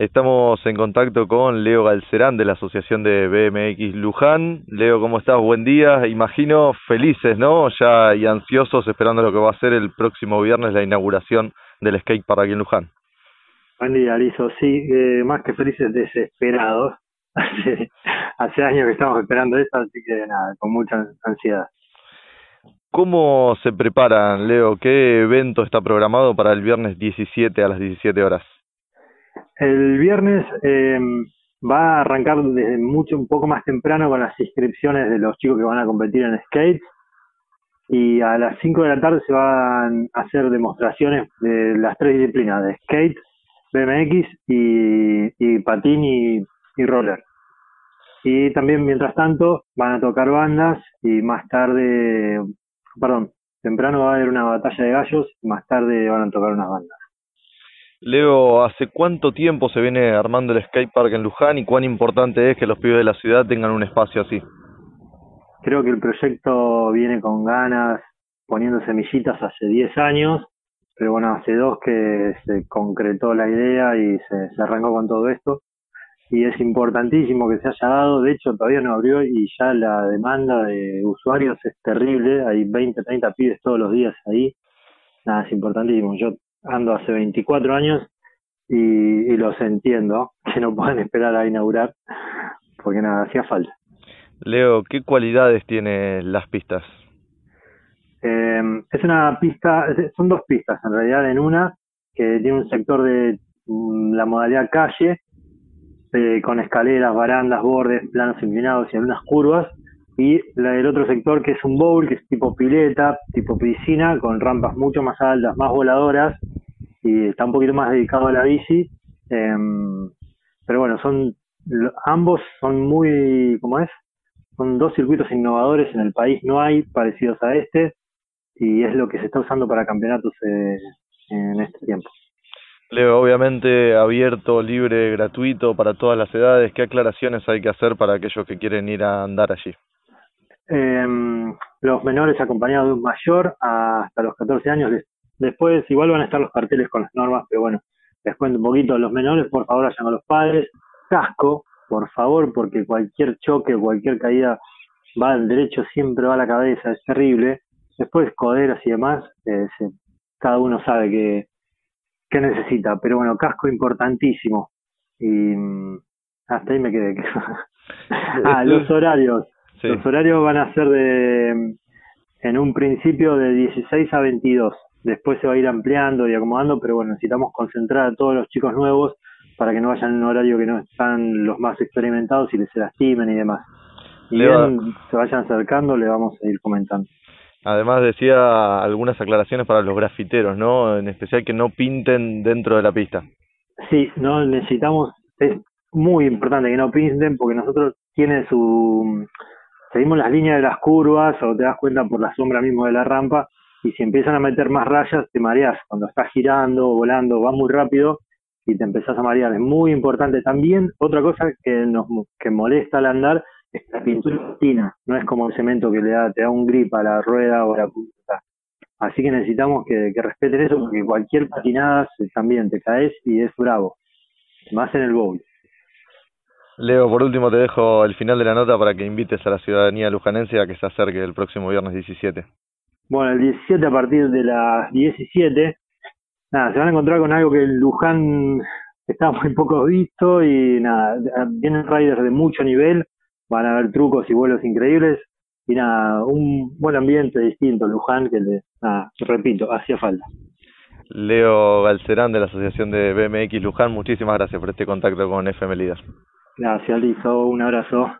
Estamos en contacto con Leo Galcerán de la Asociación de BMX Luján. Leo, ¿cómo estás? Buen día. Imagino felices, ¿no? Ya y ansiosos esperando lo que va a ser el próximo viernes la inauguración del skatepark aquí en Luján. Buen día, Aliso. Sí, más que felices, desesperados. Hace años que estamos esperando esto, así que nada, con mucha ansiedad. ¿Cómo se preparan, Leo? ¿Qué evento está programado para el viernes 17 a las 17 horas? El viernes va a arrancar desde un poco más temprano con las inscripciones de los chicos que van a competir en skate. Y a las 5 de la tarde se van a hacer demostraciones de las tres disciplinas, de skate, BMX y patín y roller. Y también, mientras tanto, van a tocar bandas y más tarde, temprano va a haber una batalla de gallos y más tarde van a tocar unas bandas. Leo, ¿hace cuánto tiempo se viene armando el skatepark en Luján y cuán importante es que los pibes de la ciudad tengan un espacio así? Creo que el proyecto viene con ganas, poniendo semillitas hace 10 años, pero bueno, hace 2 que se concretó la idea y se arrancó con todo esto. Y es importantísimo que se haya dado, de hecho todavía no abrió y ya la demanda de usuarios es terrible, hay 20, 30 pibes todos los días ahí, nada, es importantísimo. Yo ando hace 24 años y los entiendo, que no puedan esperar a inaugurar, porque nada, hacía falta. Leo, ¿qué cualidades tienen las pistas? Es una pista, son 2 pistas en realidad, en una que tiene un sector de la modalidad calle, con escaleras, barandas, bordes, planos inclinados y algunas curvas, y la del otro sector que es un bowl, que es tipo pileta, tipo piscina, con rampas mucho más altas, más voladoras, y está un poquito más dedicado a la bici, pero bueno, ambos son muy, ¿cómo es? Son 2 circuitos innovadores en el país, no hay parecidos a este, y es lo que se está usando para campeonatos en este tiempo. Leo, obviamente abierto, libre, gratuito para todas las edades. ¿Qué aclaraciones hay que hacer para aquellos que quieren ir a andar allí? Los menores acompañados de un mayor hasta los 14 años. Después igual van a estar los carteles con las normas, pero bueno, les cuento un poquito. Los menores, por favor, vayan con los padres. Casco, por favor, porque cualquier choque o cualquier caída va al derecho, siempre va a la cabeza, es terrible. Después coderas y demás, cada uno sabe qué necesita, pero bueno, casco importantísimo. Y hasta ahí me quedé. Los horarios. Sí. Los horarios van a ser en un principio de 16 a 22. Después se va a ir ampliando y acomodando, pero bueno, necesitamos concentrar a todos los chicos nuevos para que no vayan en un horario que no están los más experimentados y les se lastimen y demás. Y bien se vayan acercando, le vamos a ir comentando. Además decía algunas aclaraciones para los grafiteros, ¿no? En especial que no pinten dentro de la pista. Sí, no necesitamos, es muy importante que no pinten porque nosotros seguimos las líneas de las curvas o te das cuenta por la sombra mismo de la rampa y si empiezan a meter más rayas te mareás cuando estás girando, volando, va muy rápido y te empezás a marear. Es muy importante también, otra cosa que molesta al andar es la pintura patina, no es como el cemento que te da un grip a la rueda o a la punta. Así que necesitamos que respeten eso porque cualquier patinada también te caes y es bravo, más en el bowl. Leo, por último te dejo el final de la nota para que invites a la ciudadanía lujanense a que se acerque el próximo viernes 17. Bueno, el 17 a partir de las 17, nada, se van a encontrar con algo que en Luján está muy poco visto y nada, vienen riders de mucho nivel, van a haber trucos y vuelos increíbles y nada, un buen ambiente distinto Luján que repito, hacía falta. Leo Galcerán de la Asociación de BMX Luján, muchísimas gracias por este contacto con FM Líder. Gracias, Lizo, un abrazo.